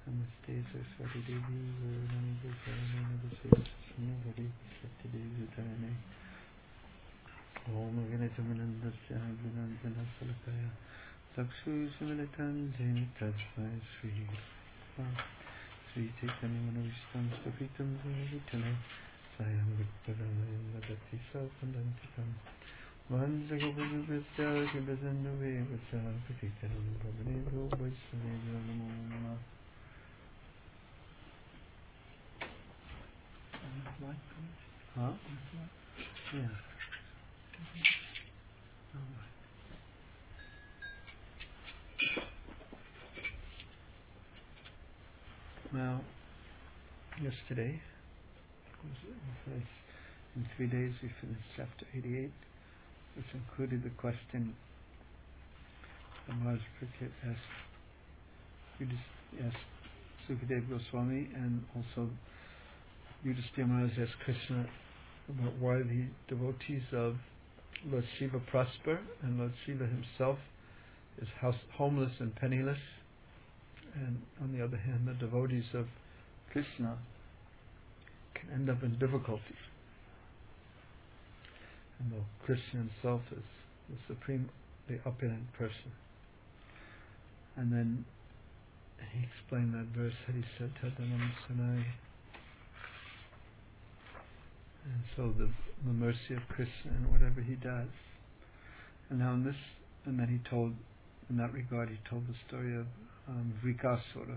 Namaste Saraswati Devi Varanani Bhusharani Namaste Hari Shakti Devi Dharani Om Aganajamanandasya Gunandana Salakaya Sakshu Similitan Jani Tajmai Sri Sri Chaitanya Manavishtam Stapitam Zavitana Sayam Vikpadanayam Vadati Salpandantikam Vanjagabudu Visya Kibazandu Vivasa Patikaram Bhavanidu Vaisvanidra Namo Namah. Huh? Yeah. Now, yesterday, in 3 days we finished chapter 88, which included the question that Maharaj Parikshit asked Sukadeva Goswami, and also Yudhishthira Maharaj asked Krishna about why the devotees of Lord Shiva prosper and Lord Shiva himself is homeless and penniless, and on the other hand the devotees of Krishna can end up in difficulty. And though Krishna himself is the supreme, the opulent person. And then he explained that verse that he said, Tadanam Sanai. And so the mercy of Krishna and whatever he does. And now in then he told, in that regard, he told the story of Vrikasura,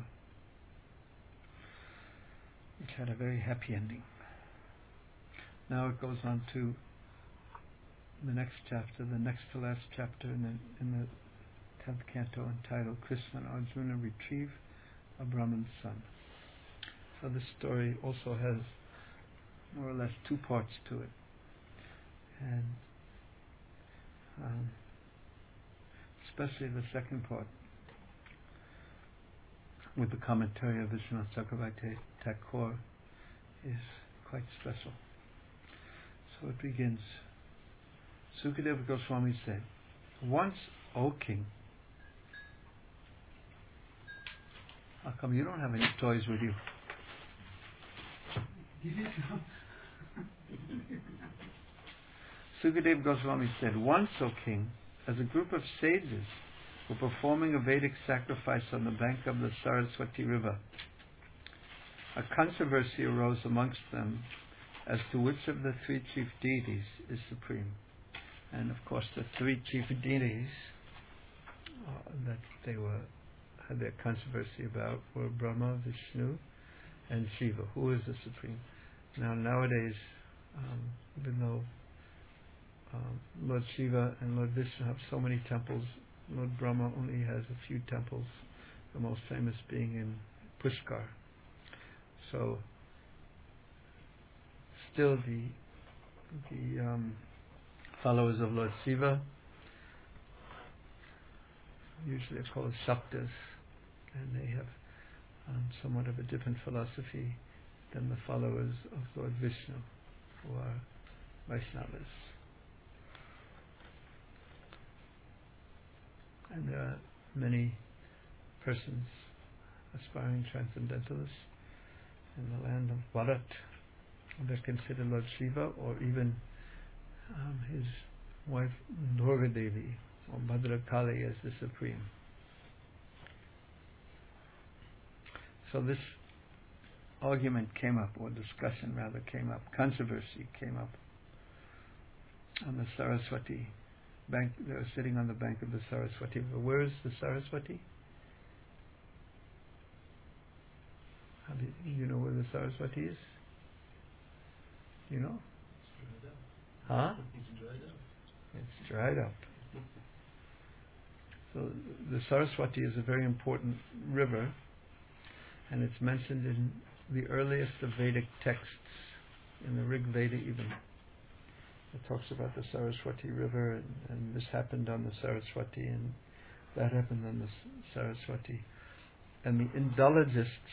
which had a very happy ending. Now it goes on to the next chapter, the next to last chapter in the 10th canto, entitled Krishna and Arjuna Retrieve a Brahman's Son. So this story also has more or less 2 parts to it, and especially the second part with the commentary of Vishwanath Chakravarti Thakur is quite special. So it begins. Sukadeva Goswami said, "Once, O king." How come you don't have any toys with you? Sukadeva Goswami said, "Once, O king, as a group of sages were performing a Vedic sacrifice on the bank of the Saraswati river, a controversy arose amongst them as to which of the 3 chief deities is supreme." And of course the 3 chief deities that they had their controversy about were Brahma, Vishnu and Shiva. Who is the supreme? Now nowadays, even though Lord Shiva and Lord Vishnu have so many temples, Lord Brahma only has a few temples, the most famous being in Pushkar. So still the followers of Lord Shiva usually are called Shaktas, and they have somewhat of a different philosophy than the followers of Lord Vishnu, who are Vaishnavas. And there are many persons, aspiring transcendentalists, in the land of Bharat that consider Lord Shiva or even his wife Durga Devi or Bhadrakali as the supreme. So this argument came up, or discussion rather came up, controversy came up on the Saraswati bank. They were sitting on the bank of the Saraswati river. Where is the Saraswati? Do you know where the Saraswati is? You know? Huh? It's dried up. So the Saraswati is a very important river, and it's mentioned in the earliest of Vedic texts, in the Rig Veda even. It talks about the Saraswati river, and this happened on the Saraswati, and that happened on the Saraswati. And the Indologists,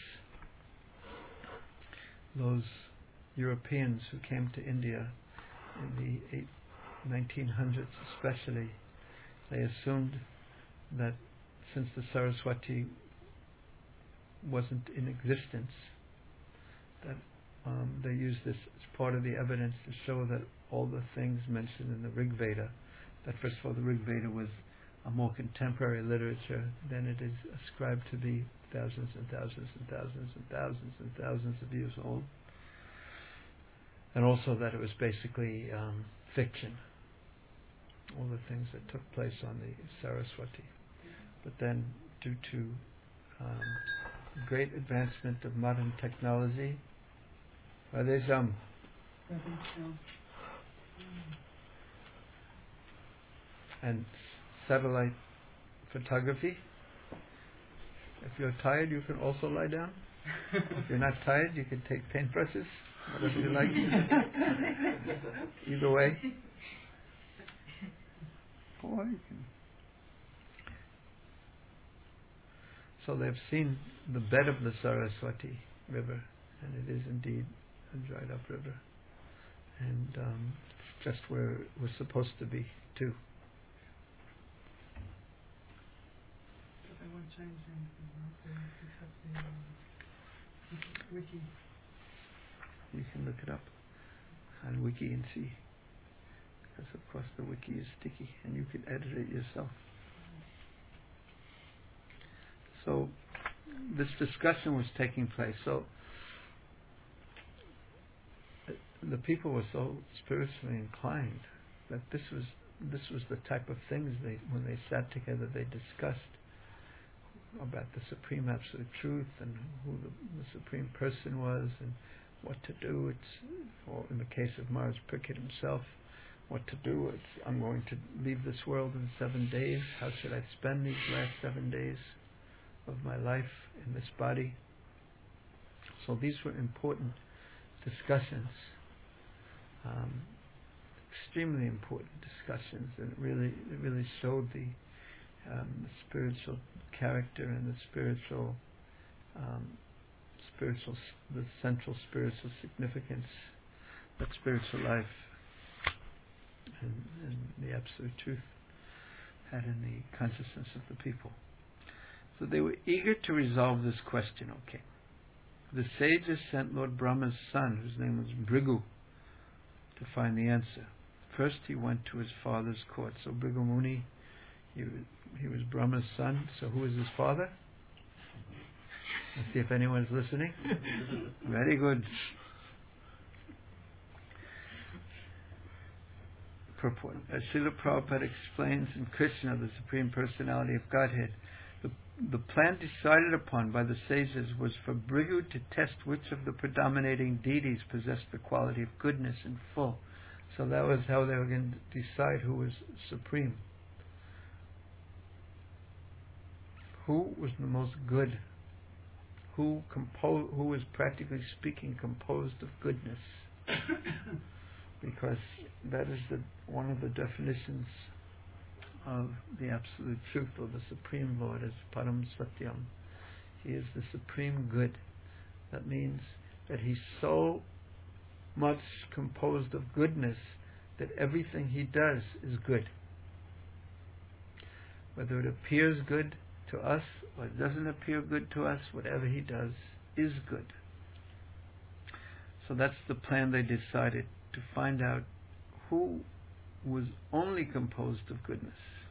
those Europeans who came to India in the 1900s especially, they assumed that since the Saraswati wasn't in existence. That they use this as part of the evidence to show that all the things mentioned in the Rig Veda, that first of all the Rig Veda was a more contemporary literature than it is ascribed to be thousands and thousands and thousands and thousands and thousands of years old. And also that it was basically fiction, all the things that took place on the Saraswati. But then, due to great advancement of modern technology, and satellite photography, if you're tired, you can also lie down. If you're not tired, you can take paintbrushes, whatever you like. Either way. Or you can. So they've seen the bed of the Saraswati River, and it is indeed a dried up river. And it's just where it was supposed to be, too. But they won't change anything, right? They just have the wiki. You can look it up on Wiki and see. Because of course the wiki is sticky and you can edit it yourself. So this discussion was taking place. So the people were so spiritually inclined that this was the type of things when they sat together they discussed about the Supreme Absolute Truth and who the Supreme Person was and what to do. Or in the case of Maharaj Parikshit himself, what to do. I'm going to leave this world in 7 days. How should I spend these last 7 days of my life in this body? So these were important discussions, extremely important discussions, and it really showed the spiritual character and the the central spiritual significance that spiritual life and the absolute truth had in the consciousness of the people. So they were eager to resolve this question, O king. The sages sent Lord Brahma's son, whose name was Bhrigu, to find the answer. First he went to his father's court. So Bhrigu Muni, he was Brahma's son. So who was his father? Let's see if anyone's listening. Very good. Purport. As Srila Prabhupada explains in Krishna, the Supreme Personality of Godhead, the plan decided upon by the sages was for Bhrigu to test which of the predominating deities possessed the quality of goodness in full. So that was how they were going to decide who was supreme. Who was the most good? Who was practically speaking composed of goodness? Because that is one of the definitions of the Absolute Truth, or the Supreme Lord, as Param Satyam. He is the Supreme Good. That means that He's so much composed of goodness that everything He does is good. Whether it appears good to us or it doesn't appear good to us, whatever He does is good. So that's the plan they decided, to find out who was only composed of goodness.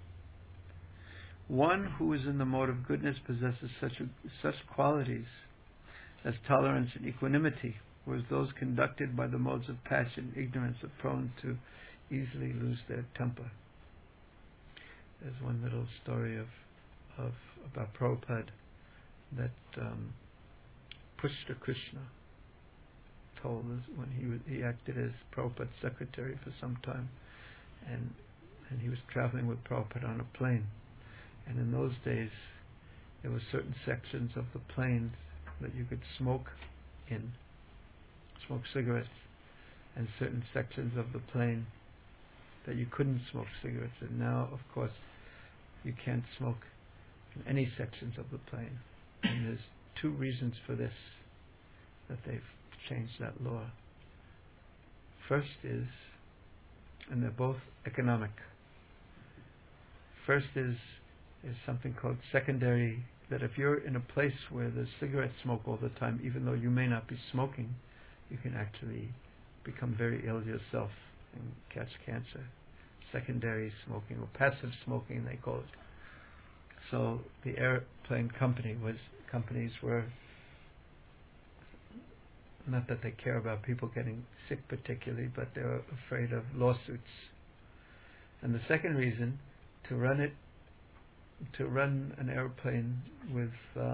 One who is in the mode of goodness possesses such qualities as tolerance and equanimity, whereas those conducted by the modes of passion and ignorance are prone to easily lose their temper. There's one little story about Prabhupada that Pushta Krishna told us when he acted as Prabhupada's secretary for some time, and he was traveling with Prabhupada on a plane. And in those days, there were certain sections of the plane that you could smoke cigarettes, and certain sections of the plane that you couldn't smoke cigarettes. And now, of course, you can't smoke in any sections of the plane. And there's two reasons for this, that they've changed that law. First is, and they're both economic. First is something called secondary that if you're in a place where there's cigarette smoke all the time, even though you may not be smoking, you can actually become very ill yourself and catch cancer. Secondary smoking, or passive smoking they call it. So the airplane companies were, not that they care about people getting sick particularly, but they were afraid of lawsuits. And the second reason, to run an airplane with,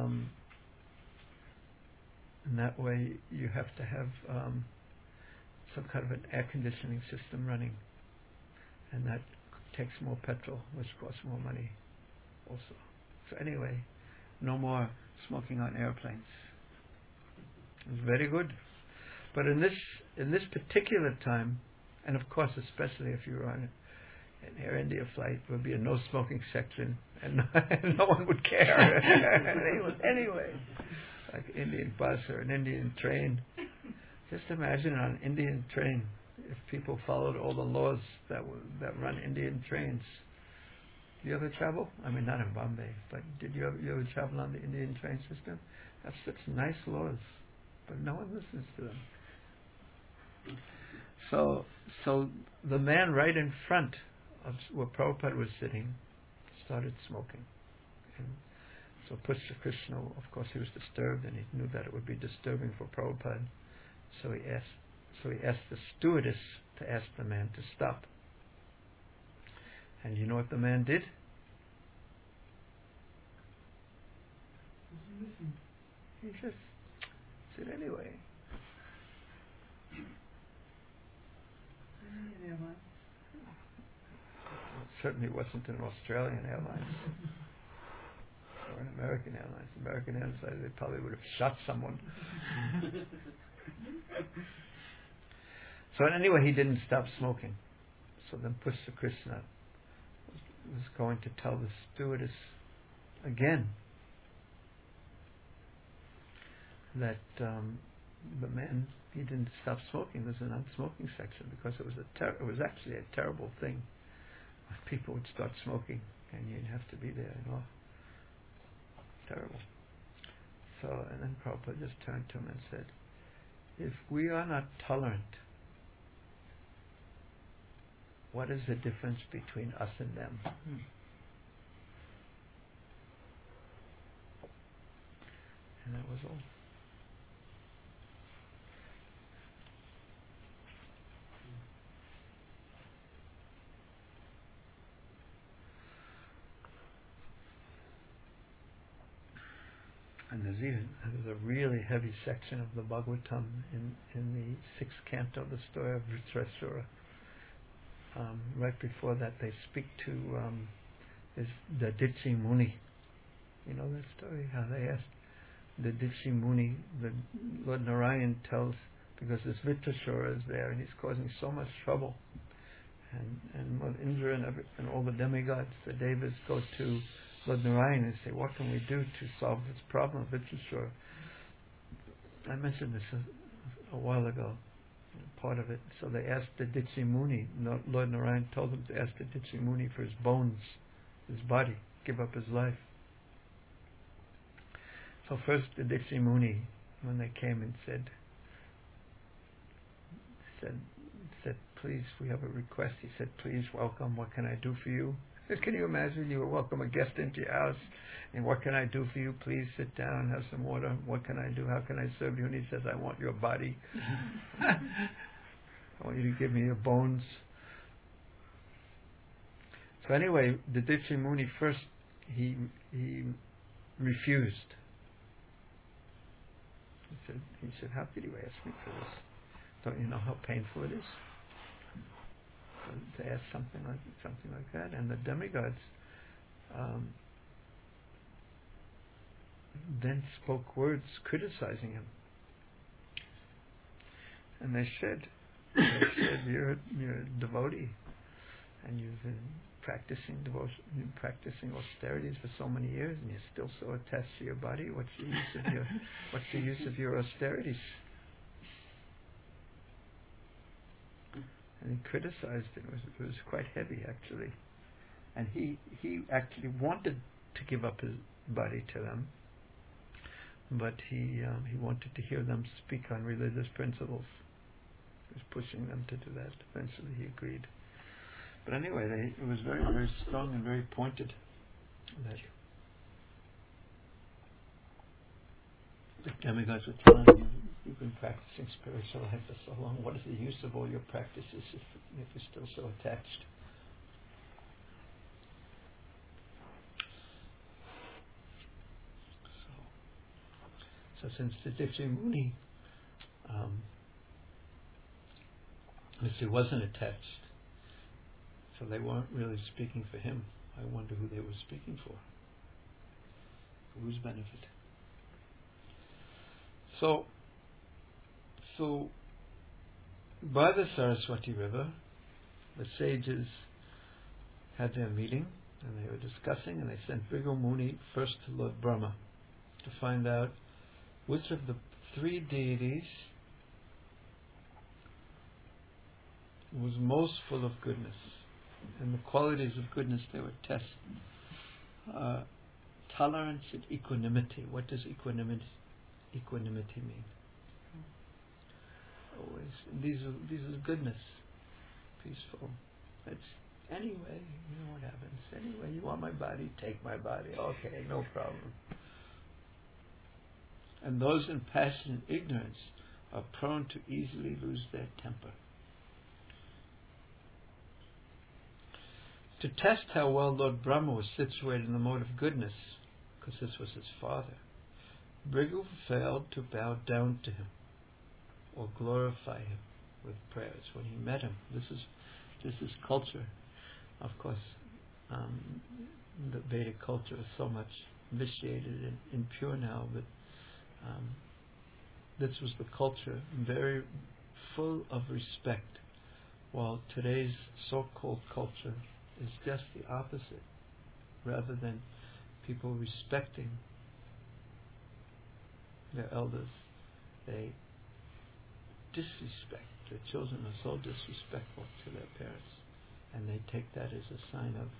in that way you have to have some kind of an air conditioning system running, and that takes more petrol, which costs more money also. So anyway, no more smoking on airplanes. It's very good. But in this particular time, and of course especially if you're on an Air India flight, there would be a no smoking section, and no one would care. anyway, like Indian bus or an Indian train. Just imagine on an Indian train, if people followed all the laws that run Indian trains. Do you ever travel? I mean, not in Bombay, but did you ever travel on the Indian train system? That's such nice laws, but no one listens to them. So the man right in front of where Prabhupada was sitting started smoking. And so Pushpa Krishna, of course, he was disturbed, and he knew that it would be disturbing for Prabhupada. So he asked the stewardess to ask the man to stop. And you know what the man did? He just said anyway. Certainly wasn't an Australian Airlines or an American Airlines. American Airlines, they probably would have shot someone. So anyway, he didn't stop smoking. So then Pushpa Krishna was going to tell the stewardess again that the man, he didn't stop smoking. There's a non-smoking section, because it was actually a terrible thing. People would start smoking and you'd have to be there, you know. Terrible. So, and then Prabhupada just turned to him and said, if we are not tolerant, what is the difference between us and them? And that was all. And there's a really heavy section of the Bhagavatam in the sixth canto, the story of Vritrasura. Right before that, they speak to the Dipsi Muni. You know that story? How they asked the Dipsi Muni, the Lord Narayan tells, because this Vritrasura is there and he's causing so much trouble. And Lord Indra and all the demigods, the devas, go to Lord Narayan and say, what can we do to solve this problem of Vritrasura? I mentioned this a while ago, part of it. So they asked the Dipsi Muni, Lord Narayan told them to ask the Dipsi Muni for his bones, his body, give up his life. So first the Dipsi Muni, when they came and said, please, we have a request. He said, please, welcome, what can I do for you? Can you imagine you welcome a guest into your house, and what can I do for you? Please sit down, have some water. What can I do? How can I serve you? And he says, I want your body. I want you to give me your bones. So anyway, the Dipsi Muni first, he refused. He said, how could you ask me for this? Don't you know how painful it is to ask something like that? And the demigods then spoke words criticizing him, and they said, you're a devotee, and you've been practicing devotion, practicing austerities for so many years, and you're still so attached to your body. What's the use of your austerities? And he criticized it. It was quite heavy, actually. And he actually wanted to give up buddy to them, but he wanted to hear them speak on religious principles. He was pushing them to do that. Eventually he agreed. But anyway, it was very, very strong and very pointed. That the demigods were telling him, you've been practicing spiritual life for so long, what is the use of all your practices if you're still so attached? So since the Dipti Muni wasn't attached, so they weren't really speaking for him. I wonder who they were speaking for whose benefit. So by the Saraswati River, the sages had their meeting and they were discussing, and they sent Bhrigu Muni first to Lord Brahma to find out which of the three deities was most full of goodness. And the qualities of goodness they would test. Tolerance and equanimity. What does equanimity mean? Always. These are goodness. Peaceful. It's anyway, you know what happens. Anyway, you want my body, take my body. Okay, no problem. And those in passion and ignorance are prone to easily lose their temper. To test how well Lord Brahma was situated in the mode of goodness, because this was his father, Bhrigu failed to bow down to him or glorify him with prayers when he met him. This is culture. Of course, the Vedic culture is so much vitiated and impure now, but this was the culture, very full of respect, while today's so-called culture is just the opposite. Rather than people respecting their elders, they disrespect. Their children are so disrespectful to their parents, and they take that as a sign of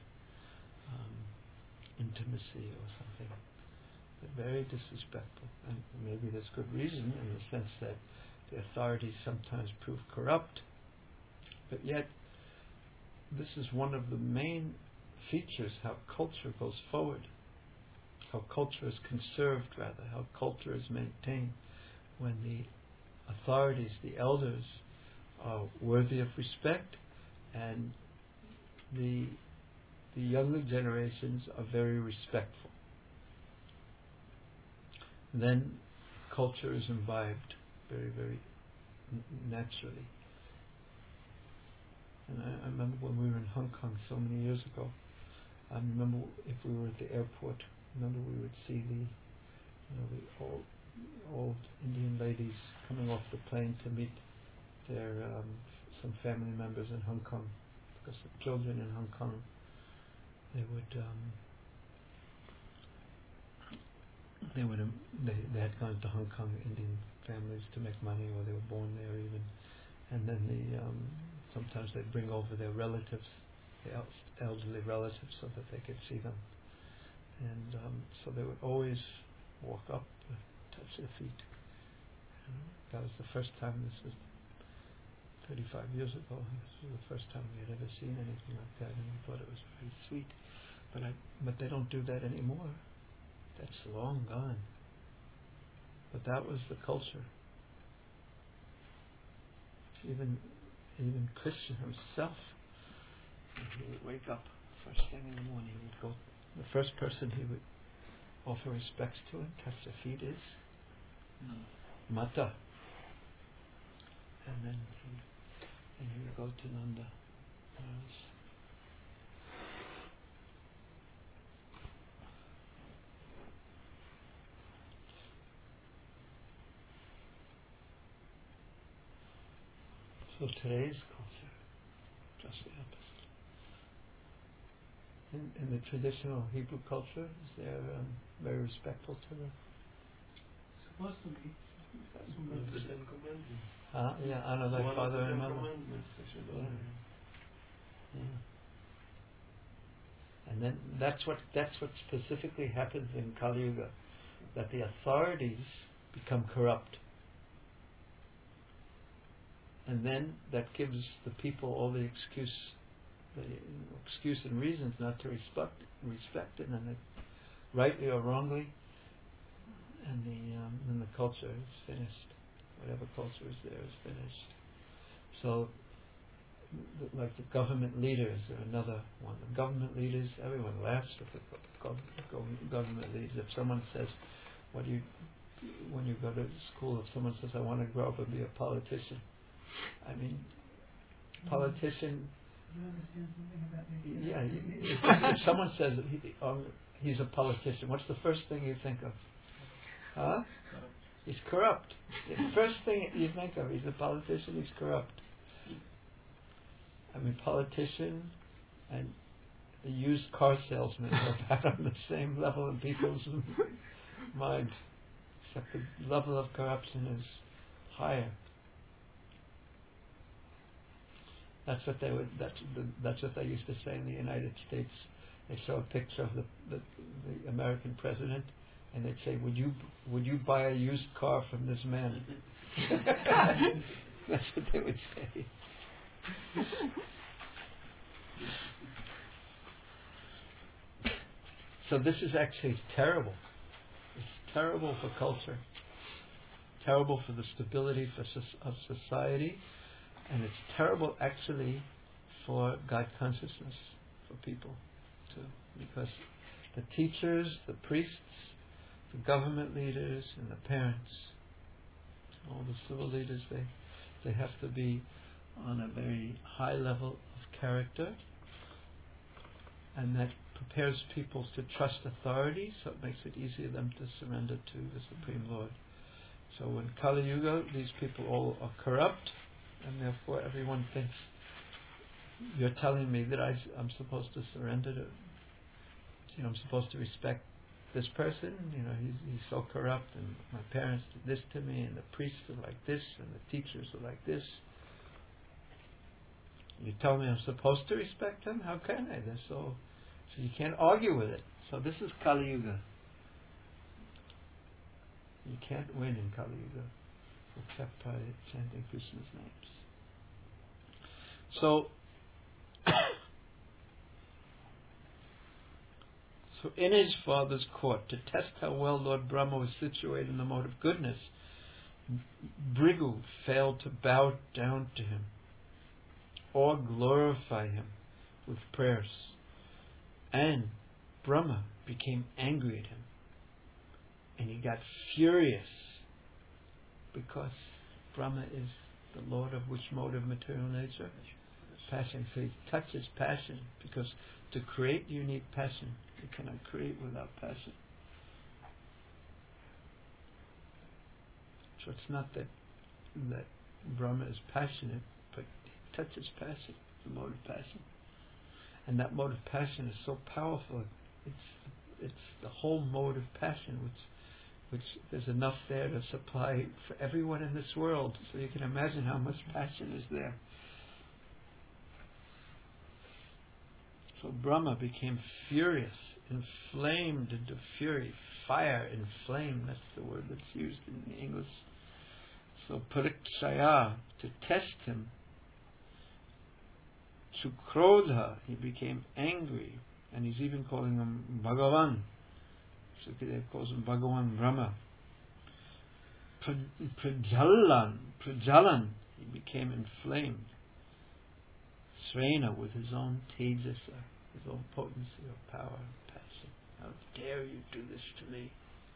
intimacy or something. They're very disrespectful, and maybe there's good reason in the sense that the authorities sometimes prove corrupt, but yet this is one of the main features how culture goes forward, how culture is conserved, rather, how culture is maintained when the authorities, the elders, are worthy of respect, and the younger generations are very respectful. Then culture is imbibed very, very naturally. And I remember when we were in Hong Kong so many years ago, I remember if we were at the airport, we would see the old Indian ladies coming off the plane to meet their some family members in Hong Kong, because the children in Hong Kong, they had gone to Hong Kong, Indian families, to make money, or they were born there even, and then sometimes they'd bring over their relatives, the elderly relatives, so that they could see them. And so they would always walk up, touch their feet. That was the first time. This was 35 years ago. This was the first time we had ever seen anything like that, and we thought it was very sweet. But they don't do that anymore. That's long gone. But that was the culture. Even Krishna himself, he would wake up first thing in the morning. He would go. The first person he would offer respects to and touch their feet is Mata, and then he would go to Nanda. So today's culture, just the opposite. In the traditional Hebrew culture, is they're very respectful to them. Supposed to be. The Ten Commandments. Yeah, honor thy father and mother. And then that's what specifically happens in Kali Yuga, that the authorities become corrupt. And then that gives the people all the excuse and reasons not to respect it, and it, rightly or wrongly, and the culture is finished. Whatever culture is there is finished. So, like the government leaders are another one. The government leaders, everyone laughs at the government leaders. If someone says, when you go to school, if someone says, I want to grow up and be a politician, I mean, politician. You understand something about Yeah, if someone says he's a politician, what's the first thing you think of? Huh? He's corrupt. The first thing you think of, he's a politician, he's corrupt. I mean, politician and the used car salesman are about on the same level in people's minds, except the level of corruption is higher. That's what they would. That's what they used to say in the United States. They show a picture of the American president, and they'd say, "Would you buy a used car from this man?" That's what they would say. So this is actually terrible. It's terrible for culture. Terrible for the stability of society. And it's terrible actually for God consciousness for people too. Because the teachers, the priests, the government leaders and the parents, all the civil leaders, they have to be on a very high level of character, and that prepares people to trust authority, so it makes it easier for them to surrender to the Supreme Lord. So in Kali Yuga, these people all are corrupt, and therefore everyone thinks, you're telling me that I'm supposed to surrender to, I'm supposed to respect this person, he's so corrupt, and my parents did this to me, and the priests are like this, and the teachers are like this. You tell me I'm supposed to respect them? How can I? So you can't argue with it. So this is Kali Yuga. You can't win in Kali Yuga except by chanting Krishna's names. So in his father's court, to test how well Lord Brahma was situated in the mode of goodness, Bhrigu failed to bow down to him or glorify him with prayers. And Brahma became angry at him. And he got furious because Brahma is the Lord of which mode of material nature? Passion. So he touches passion, because to create you need passion. You cannot create without passion. So it's not that Brahma is passionate, but he touches passion, the mode of passion. And that mode of passion is so powerful. It's the whole mode of passion, which there's enough there to supply for everyone in this world. So you can imagine how much passion is there. So Brahma became furious, inflamed into fury, fire and flame. That's the word that's used in the English. So Parikshaya, to test him, Sukrodha, he became angry, and he's even calling him Bhagavan. Sukadev calls him Bhagavan Brahma. Prajalan, he became inflamed. Srena, with his own tejas, his own potency of power and passion. How dare you do this to me?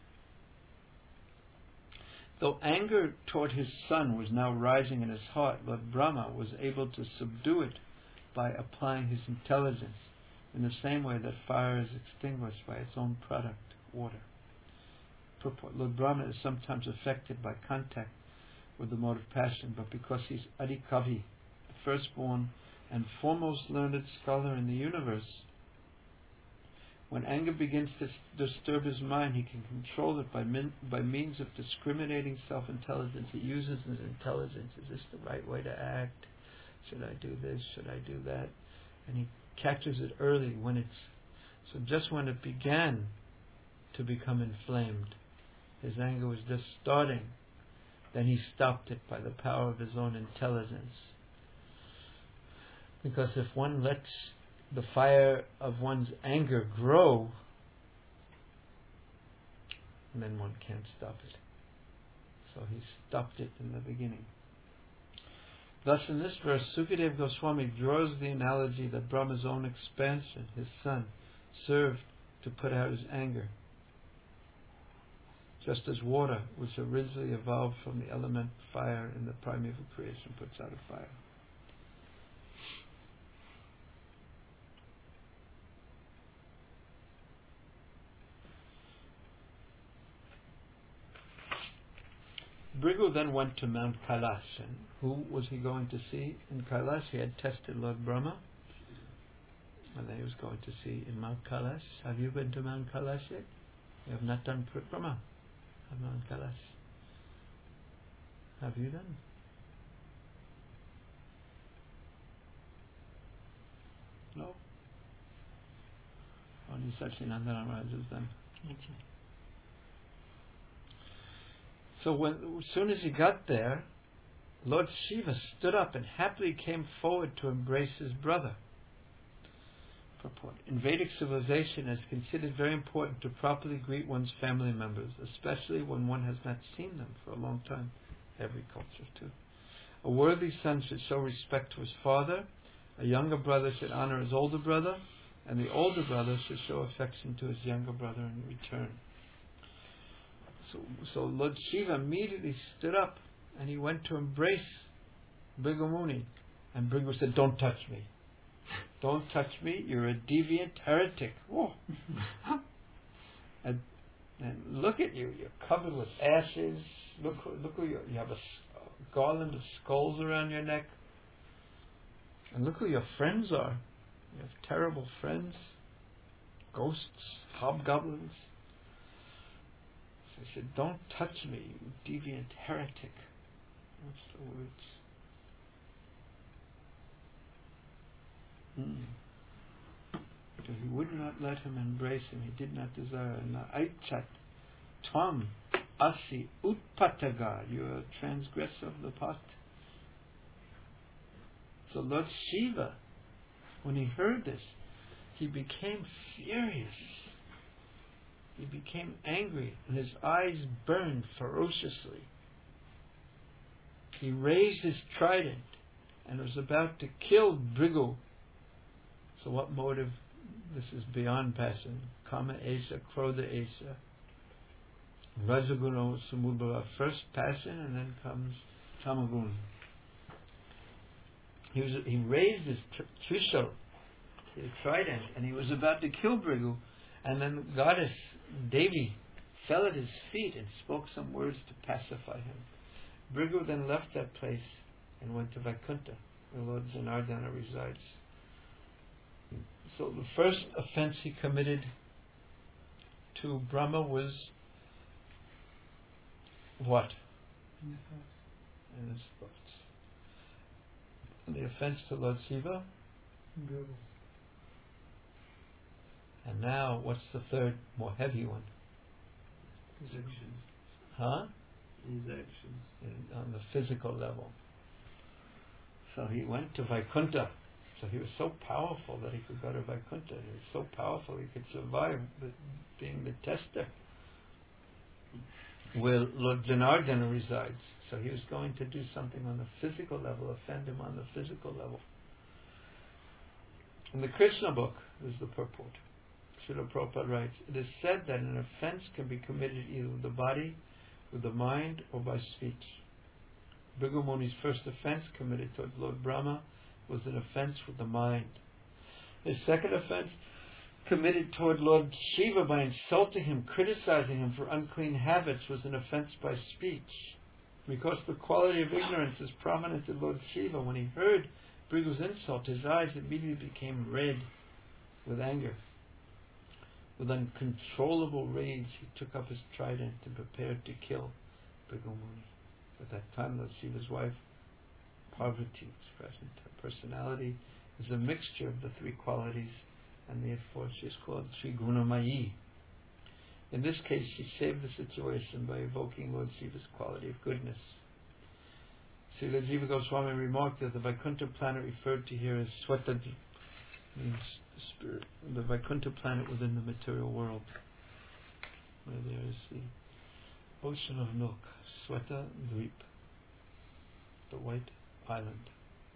Though anger toward his son was now rising in his heart, Lord Brahma was able to subdue it by applying his intelligence, in the same way that fire is extinguished by its own product, water. Purport: Lord Brahma is sometimes affected by contact with the mode of passion, but because he's Adikavi, the firstborn and foremost learned scholar in the universe, when anger begins to disturb his mind, he can control it by means of discriminating self-intelligence. He uses his intelligence. Is this the right way to act? Should I do this? Should I do that? And he catches it early when So just when it began to become inflamed, his anger was just starting, then he stopped it by the power of his own intelligence. Because if one lets the fire of one's anger grow, then one can't stop it. So he stopped it in the beginning. Thus in this verse, Sukadeva Goswami draws the analogy that Brahma's own expansion, his son, served to put out his anger. Just as water, which originally evolved from the element fire in the primeval creation, puts out a fire. Bhrigu then went to Mount Kailash. And who was he going to see in Kailash? He had tested Lord Brahma. And then he was going to see in Mount Kailash. Have you been to Mount Kailash yet? You have not done Parikrama of Mount Kailash. Have you done? No? Only Sachinandana Maharaj has done. Okay. So as soon as he got there, Lord Shiva stood up and happily came forward to embrace his brother. Purport. In Vedic civilization, it is considered very important to properly greet one's family members, especially when one has not seen them for a long time. Every culture too. A worthy son should show respect to his father, a younger brother should honor his older brother, and the older brother should show affection to his younger brother in return. So Lord Shiva immediately stood up and he went to embrace Bhrigu Muni. And Bhrigu said, "Don't touch me. Don't touch me. You're a deviant heretic." Oh. and look at you. You're covered with ashes. Look who you have a garland of skulls around your neck. And look who your friends are. You have terrible friends. Ghosts, hobgoblins. So he said, "Don't touch me, you deviant heretic." What's the words? So he would not let him embrace him. He did not desire. Aichat tvam asi utpataga. You are a transgressor of the path. So Lord Shiva, when he heard this, he became furious. He became angry, and his eyes burned ferociously. He raised his trident and was about to kill Bhrigu. So what motive? This is beyond passion. Kama Esa, Krodha Esa. Rajaguna Samudbhava. First passion, and then comes Tamaguna. He raised his trishul, his trident, and he was about to kill Bhrigu, and then Goddess Devi fell at his feet and spoke some words to pacify him. Bhrigu then left that place and went to Vaikuntha, where Lord Janardana resides. So the first offense he committed to Brahma was what? In his thoughts. And the offense to Lord Shiva? Good. And now, what's the third, more heavy one? His actions. Huh? His actions. On the physical level. So he went to Vaikuntha. So he was so powerful that he could go to Vaikuntha. He was so powerful he could survive being the tester, where Lord Janardana resides. So he was going to do something on the physical level, offend him on the physical level. In the Krishna book, this is the purport. Srila Prabhupada writes, it is said that an offense can be committed either with the body, with the mind, or by speech. Bhrigu Muni's first offense committed toward Lord Brahma was an offense with the mind. His second offense committed toward Lord Shiva by insulting him, criticizing him for unclean habits, was an offense by speech. Because the quality of ignorance is prominent in Lord Shiva, when he heard Bhrigu's insult, his eyes immediately became red with anger. With uncontrollable rage, he took up his trident and prepared to kill Bhrigu Muni. At that time, Lord Shiva's wife, Parvati, was present. Her personality is a mixture of the three qualities and therefore she is called Trigunamayi. In this case, she saved the situation by evoking Lord Shiva's quality of goodness. Srila Jiva Goswami remarked that the Vaikuntha planet referred to here as Swata, means spirit, the Vaikuntha planet within the material world, where there is the ocean of milk, Swata Dweep, the white island.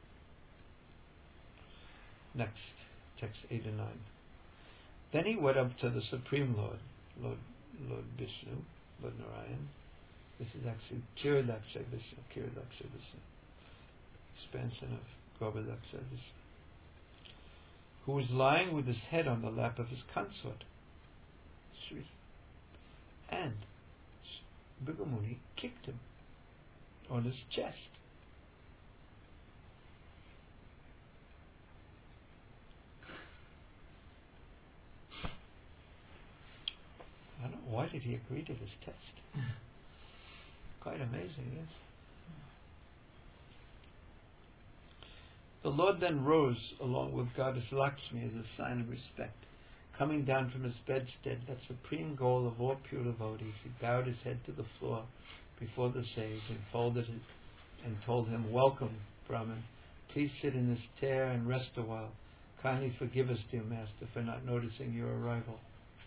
Next, text 8 and 9. Then he went up to the Supreme Lord, Lord Vishnu, Lord Narayan. This is actually Kiradaksha Vishnu, expansion of Garbhadaksha Vishnu, who was lying with his head on the lap of his consort, Sri. And Bhrigu Muni kicked him on his chest. I don't know, why did he agree to this test? Quite amazing, yes. The Lord then rose along with Goddess Lakshmi as a sign of respect. Coming down from his bedstead, that supreme goal of all pure devotees, he bowed his head to the floor before the sage and folded it and told him, "Welcome, Brahman. Please sit in this chair and rest a while. Kindly forgive us, dear Master, for not noticing your arrival."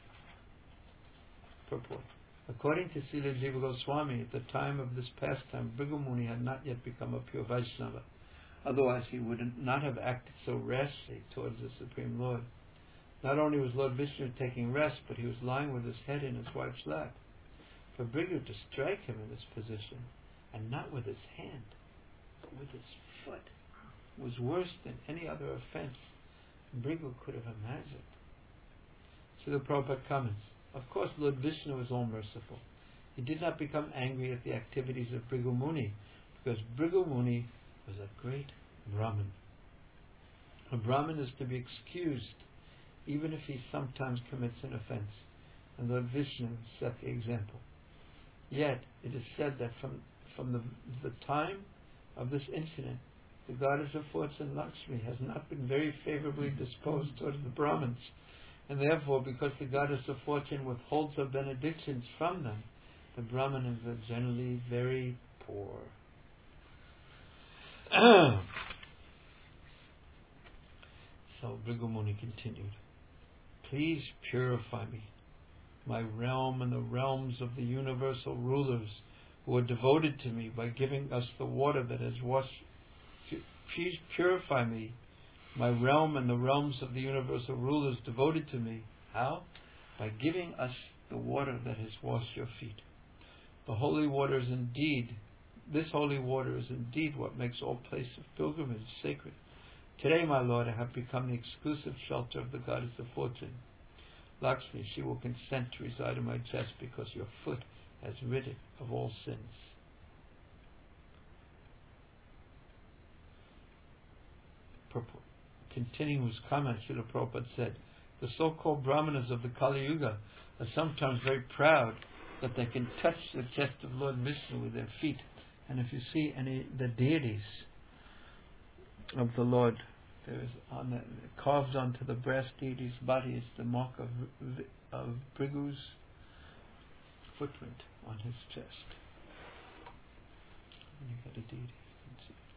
Purport. According to Srila Jiva Goswami, at the time of this pastime, Bhrigu Muni had not yet become a pure Vaishnava. Otherwise he would not have acted so rashly towards the Supreme Lord. Not only was Lord Vishnu taking rest, but he was lying with his head in his wife's lap. For Bhrigu to strike him in this position, and not with his hand, but with his foot, was worse than any other offense Bhrigu could have imagined. So the Prabhupada comments, of course Lord Vishnu is all merciful. He did not become angry at the activities of Bhrigu Muni, because Bhrigu Muni was a great Brahmin. A Brahmin is to be excused even if he sometimes commits an offense, and Lord Vishnu set the example. Yet it is said that from the time of this incident, the goddess of fortune Lakshmi has not been very favorably disposed towards the Brahmins, and therefore, because the goddess of fortune withholds her benedictions from them, the Brahmanas are generally very poor. So Bhrigu Muni continued, "Please purify me, my realm and the realms of the universal rulers who are devoted to me by giving us the water that has washed. Please purify me, my realm and the realms of the universal rulers devoted to me. How? By giving us the water that has washed your feet. The holy water is indeed, this holy water is indeed what makes all places of pilgrimage sacred. Today, my Lord, I have become the exclusive shelter of the goddess of fortune. Lakshmi, she will consent to reside in my chest because your foot has rid it of all sins." Purport. Continuing his comments, Srila Prabhupada said, the so-called Brahmanas of the Kali Yuga are sometimes very proud that they can touch the chest of Lord Vishnu with their feet. And if you see the deities of the Lord, there is carved onto the brass deity's body is the mark of Bhrigu's footprint on his chest. And you get a deity, you can see it.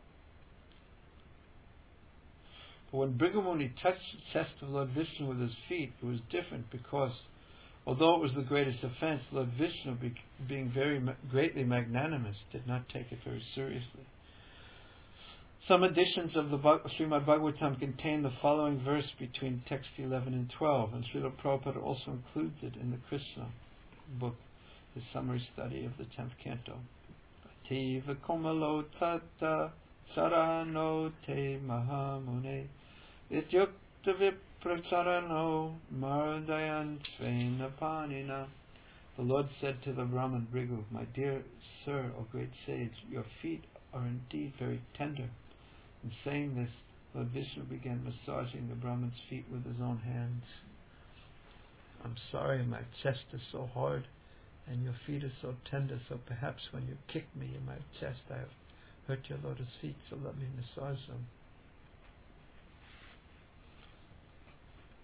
But when Bhrigu Muni touched the chest of Lord Vishnu with his feet, it was different because, although it was the greatest offense, Lord Vishnu, being very greatly magnanimous, did not take it very seriously. Some editions of the Srimad Bhagavatam contain the following verse between text 11 and 12, and Srila Prabhupada also includes it in the Krishna book, his summary study of the 10th canto. Tiva komalo tata sarano te mahamune ityukta vipracharano mardayan svenapanina. The Lord said to the Brahman Bhrigu, "My dear sir, O great sage, your feet are indeed very tender." In saying this, Lord Vishnu began massaging the Brahman's feet with his own hands. "I'm sorry, my chest is so hard and your feet are so tender, so perhaps when you kick me in my chest I have hurt your lotus feet, so let me massage them."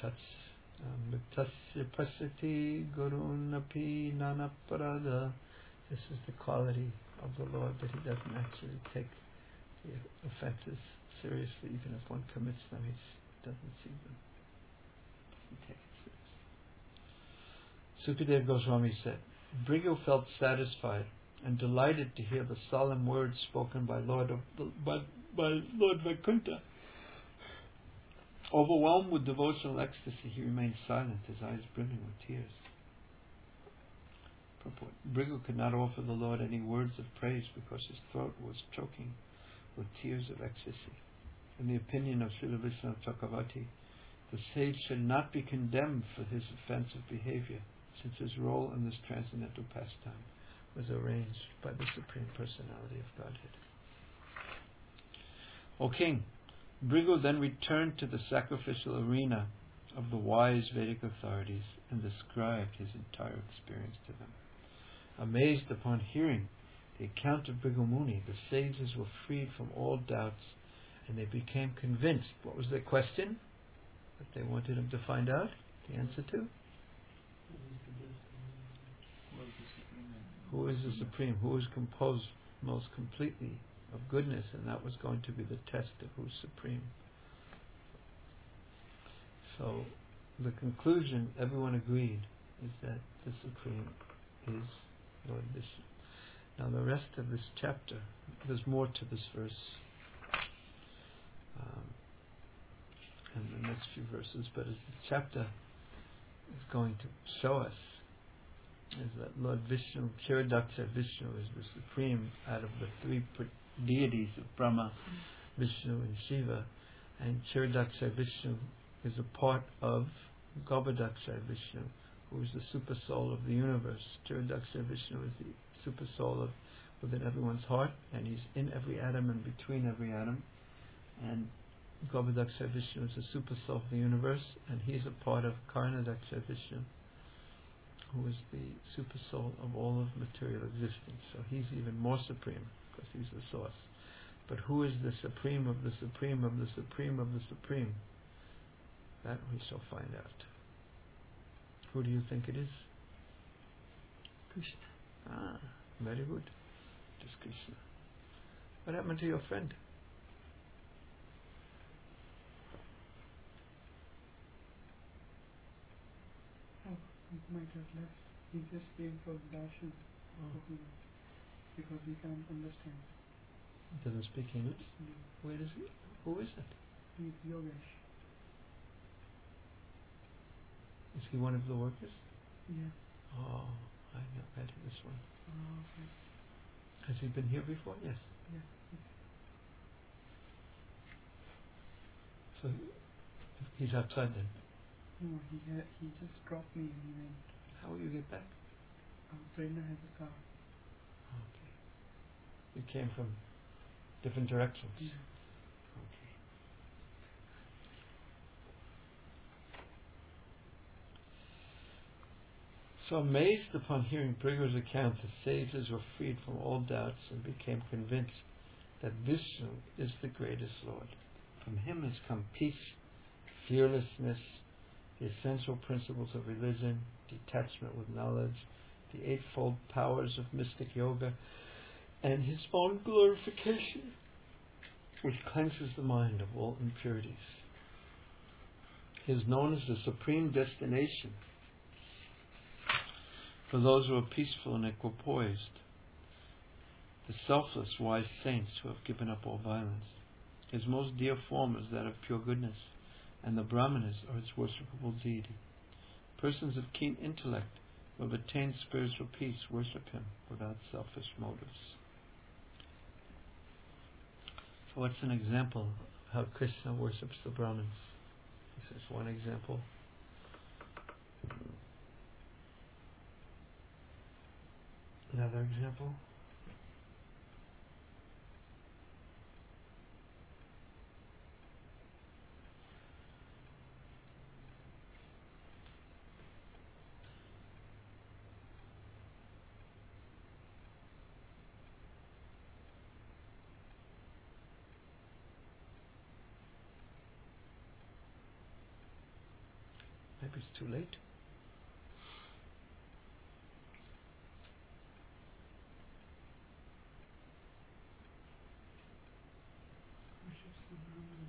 Mritasya pasati gurunapi nanaparada. This is the quality of the Lord, that He doesn't actually take the offenses seriously. Even if one commits them, He doesn't see them. He takes it seriously. Sukadev Goswami said, Brigu felt satisfied and delighted to hear the solemn words spoken by Lord Vaikuntha. Overwhelmed with devotional ecstasy, he remained silent, his eyes brimming with tears. Purport. Brigu could not offer the Lord any words of praise because his throat was choking with tears of ecstasy. In the opinion of Srila Vishnu Chakravarti, the sage should not be condemned for his offensive behavior, since his role in this transcendental pastime was arranged by the Supreme Personality of Godhead. O King, Brigu then returned to the sacrificial arena of the wise Vedic authorities and described his entire experience to them. Amazed upon hearing the account of Brigu Muni, the sages were freed from all doubts and they became convinced. What was their question that they wanted him to find out the answer to? Who is the Supreme? Who is composed most completely of goodness? And that was going to be the test of who's supreme. So the conclusion, everyone agreed, is that the Supreme is Lord Vishnu. Now the rest of this chapter, there's more to this verse, and the next few verses, but as the chapter is going to show us, is that Lord Vishnu, Kshirodaksha Vishnu, is the supreme out of the three deities of Brahma, Vishnu and Shiva, and Kshirodaksha Vishnu is a part of Garbhodaksha Vishnu, who is the super soul of the universe. Kshirodaksha Vishnu is the super soul within everyone's heart, and he's in every atom and between every atom. And Garbhodaksha Vishnu is the super soul of the universe, and he's a part of Karanadaksha Vishnu, who is the super soul of all of material existence. So he's even more supreme because he's the source. But who is the supreme of the supreme of the supreme of the supreme? That we shall find out. Who do you think it is? Krishna. Ah, very good. It is Krishna. What happened to your friend? Oh, he might have left. He just came for darshan. Because he can't understand. He doesn't speak English? No. Where is he? Who is it? He's Yogesh. Is he one of the workers? Yeah. Oh, I know that this one. Oh, okay. Has he been here before? Yes. Yeah. So he's outside then? No, he just dropped me and he went. How will you get back? Prerna has a car. Okay. You came from different directions? Yeah. Okay. So amazed upon hearing Brigu's account, the sages were freed from all doubts and became convinced that Vishnu is the greatest Lord. From him has come peace, fearlessness, the essential principles of religion, detachment with knowledge, the eightfold powers of mystic yoga, and his own glorification, which cleanses the mind of all impurities. He is known as the supreme destination for those who are peaceful and equipoised, the selfless, wise saints who have given up all violence. His most dear form is that of pure goodness, and the Brahmanas are its worshipable deity. Persons of keen intellect who have attained spiritual peace worship him without selfish motives. So what's an example of how Krishna worships the Brahmins? This is one example. Another example. it's too late. Worships the Brahman.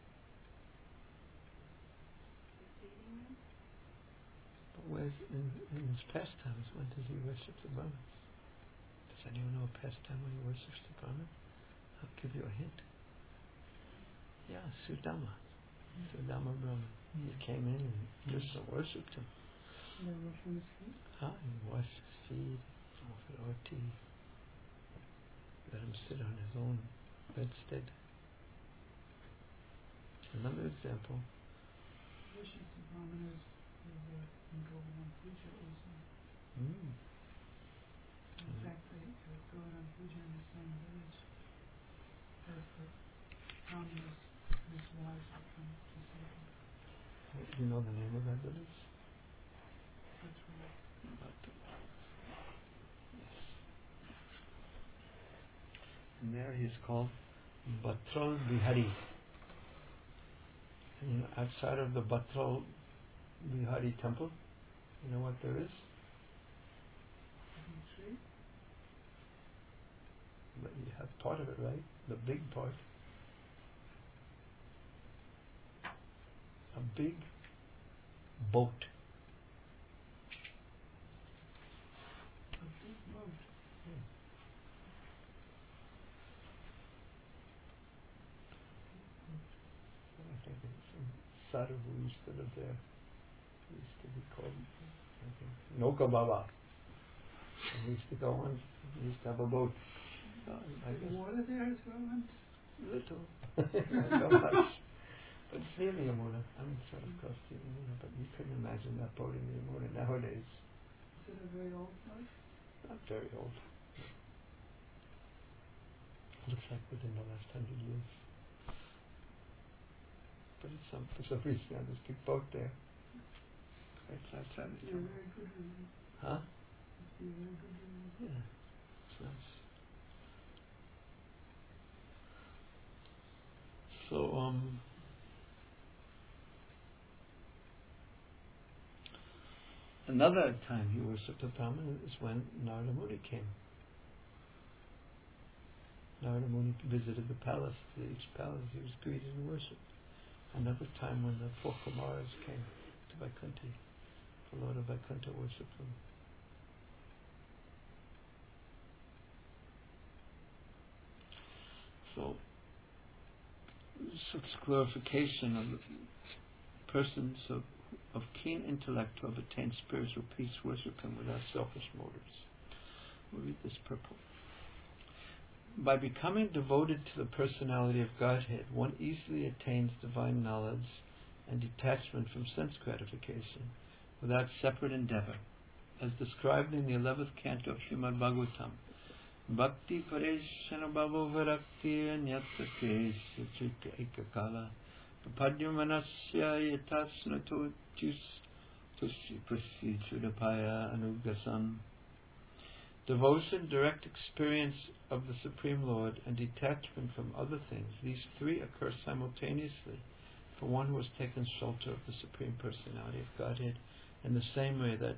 But where's in his pastimes, when does he worship the Brahman? Does anyone know a pastime when he worships the Brahman? I'll give you a hint. Yeah, Sudama. Sudama Brahman. He came in and Krishna worshipped him. They worship his feet. He washed his feet, offered arti, let him sit on his own bedstead. Another example. Worships the Brahman is in Govardhan Puja also. In fact, they Govardhan Puja in the same village as the Brahmanas and his wives have come to see him. Do you know the name of that village? That's right. Yes. And there he is called Bhatral Bihari. And outside of the Bhatral Bihari temple, you know what there is? Tree? But you have part of it, right? The big part. A big boat. A big boat. I think it's from Sadhu who used to live there. He used to be called, I think, Noka Baba. And we used to go on, we used to have a boat. I Is guess the water there as well? And little. Not so much. But it's near the Yamuna. I mean, sort of close to the Yamuna, but you couldn't imagine that boat in the Yamuna nowadays. is it a very old boat? Not very old. Looks like within the last 100 years. But it's for some reason there's this big boat there. Right outside the Must be a town. very good reason. Huh? Must be a very good reason. Yeah. It's nice. So, another time he worshipped a Brahman is when Narada Muni came. Narada Muni visited the palace. To each palace he was greeted and worshipped. Another time when the four Kumaras came to Vaikuntha, the Lord of Vaikuntha worshipped them. So, such glorification of the persons of keen intellect who have attained spiritual peace worship him without selfish motives. We'll read this purport. By becoming devoted to the personality of Godhead, one easily attains divine knowledge and detachment from sense gratification without separate endeavor, as described in the 11th canto of Srimad Bhagavatam. Bhakti pareshana bhavo varakti anyatake chita ekakala papadya manasya yatasnato tusi pusi chudapaya anugasam. Devotion, direct experience of the Supreme Lord, and detachment from other things, these three occur simultaneously for one who has taken shelter of the Supreme Personality of Godhead, in the same way that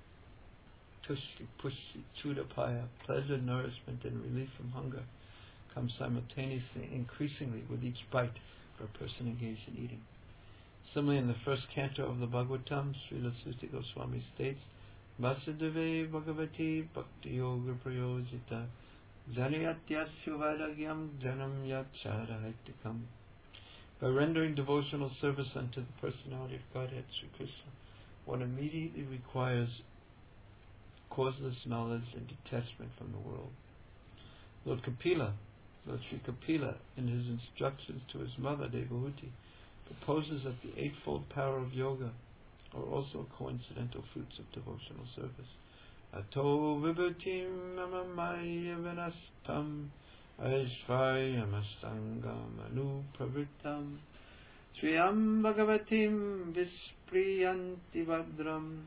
tushi, pushi, chudapaya, pleasure, nourishment, and relief from hunger come simultaneously, increasingly with each bite for a person engaged in eating. Similarly, in the first canto of the Bhagavatam, Srila Suti Goswami states, Vasudeve Bhagavati Bhakti Yoga Prayojita Janayatyasya Vairagyam Janam Yachara Haitikam. By rendering devotional service unto the personality of Godhead, Sri Krishna, one immediately requires causeless knowledge and detachment from the world. Lord Sri Kapila, in his instructions to his mother Devahuti, proposes that the eightfold power of yoga are also coincidental fruits of devotional service. Ato vibhutim mamamaya vinastam aishvaryamastangam anupravrittam Sriyam bhagavatim vispriyanti vadram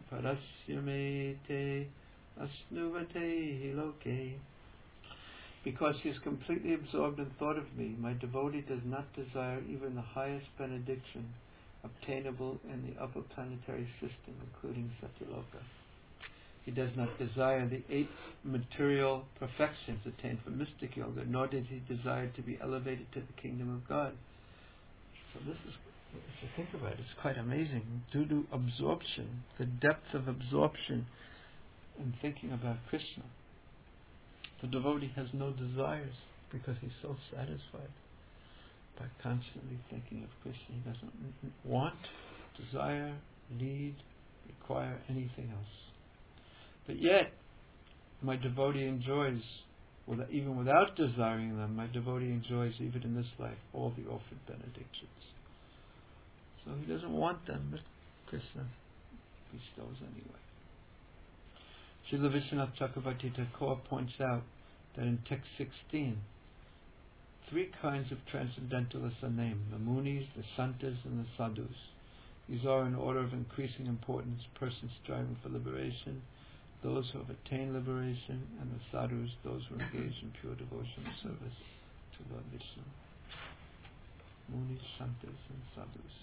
parasyamete asnuvate loke. Because he is completely absorbed in thought of me, my devotee does not desire even the highest benediction obtainable in the upper planetary system, including Satyaloka. He does not desire the 8 material perfections attained from mystic yoga, nor did he desire to be elevated to the kingdom of God. So this is, if you think about it, it's quite amazing. Due to absorption, the depth of absorption in thinking about Krishna, the devotee has no desires because he's so satisfied by constantly thinking of Krishna. He doesn't want, desire, need, require anything else. But yet, my devotee enjoys, even without desiring them, my devotee enjoys, even in this life, all the offered benedictions. So he doesn't want them, but Krishna bestows anyway. Srila Vishwanath Chakravarti Thakur points out that in text 16, 3 kinds of transcendentalists are named: the Munis, the Santas, and the Sadhus. These are, in order of increasing importance, persons striving for liberation, those who have attained liberation, and the Sadhus, those who engage in pure devotional service to Lord Vishnu. Munis, Santas, and Sadhus.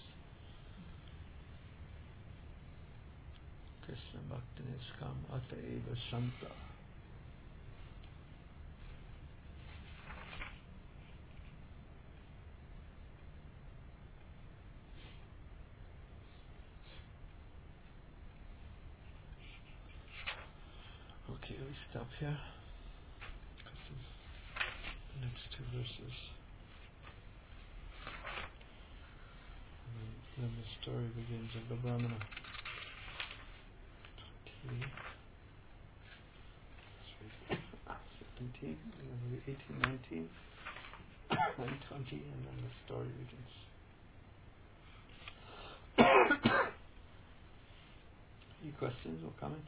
Krishna Bhakti Niskam Ata Eva Santa. Okay, we stop here. This is the next 2 verses. And then the story begins of the Brahmana. 17, 18, 19, 20, and then the story begins. Any questions or comments?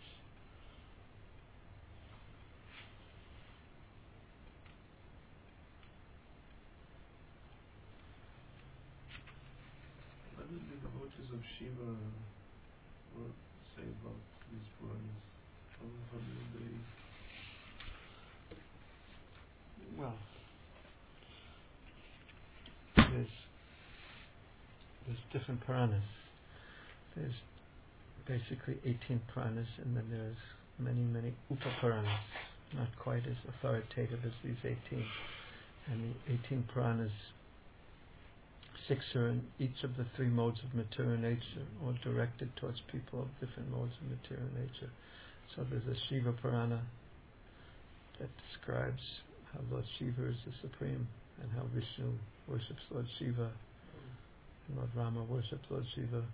What did the devotees of Shiva say about these Puranas? How do they? Well, there's different Puranas. There's basically 18 Puranas, and then there's many Upa-Puranas, not quite as authoritative as these 18. And the 18 Puranas, 6 are in each of the 3 modes of material nature, or directed towards people of different modes of material nature. So there's a Shiva Purana that describes how Lord Shiva is the supreme, and how Vishnu worships Lord Shiva, and Lord Rama worships Lord Shiva.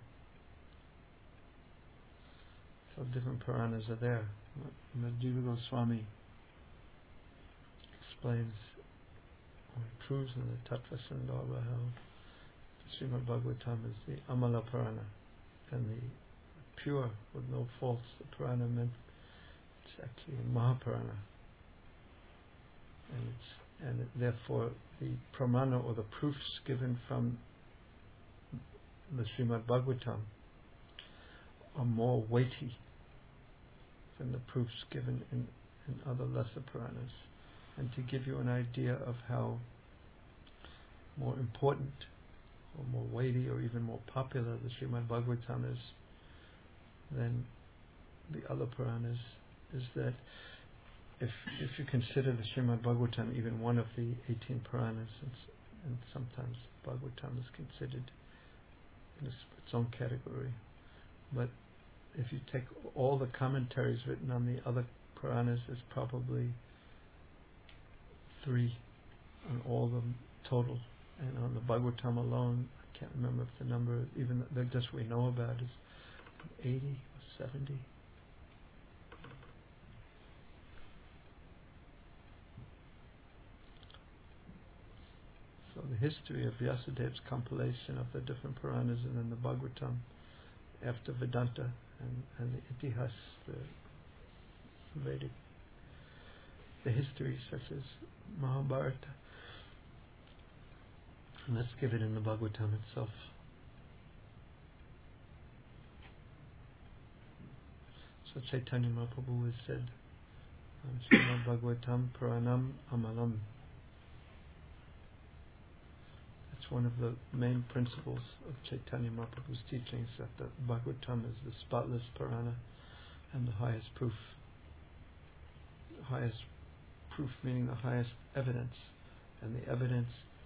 So different Puranas are there. Jiva Goswami explains, or proves in the Tattva Sandarbha, how Srimad Bhagavatam is the Amala Purana, and the pure, with no faults. The Purana meant it's actually a Mahapurana, and therefore the Pramana, or the proofs given from the Srimad Bhagavatam, are more weighty than the proofs given in other lesser Puranas. And to give you an idea of how more important, or more weighty, or even more popular the Srimad Bhagavatam is than the other Puranas, is that if you consider the Srimad Bhagavatam even one of the 18 Puranas, and sometimes Bhagavatam is considered in its own category, but if you take all the commentaries written on the other Puranas, there's probably 3 on all of them total. And on the Bhagavatam alone, I can't remember if the number, even that just we know about, is 80 or 70. So the history of Vyasadev's compilation of the different Puranas, and then the Bhagavatam after Vedanta, and the Itihas, the Vedic, the history such as Mahabharata, and let's give it in the Bhagavatam itself. So Chaitanya Mahaprabhu has said, Srimad Bhagavatam Puranam Amalam. That's one of the main principles of Chaitanya Mahaprabhu's teachings, that the Bhagavatam is the spotless Purana and the highest proof. The highest proof meaning the highest evidence, and the evidence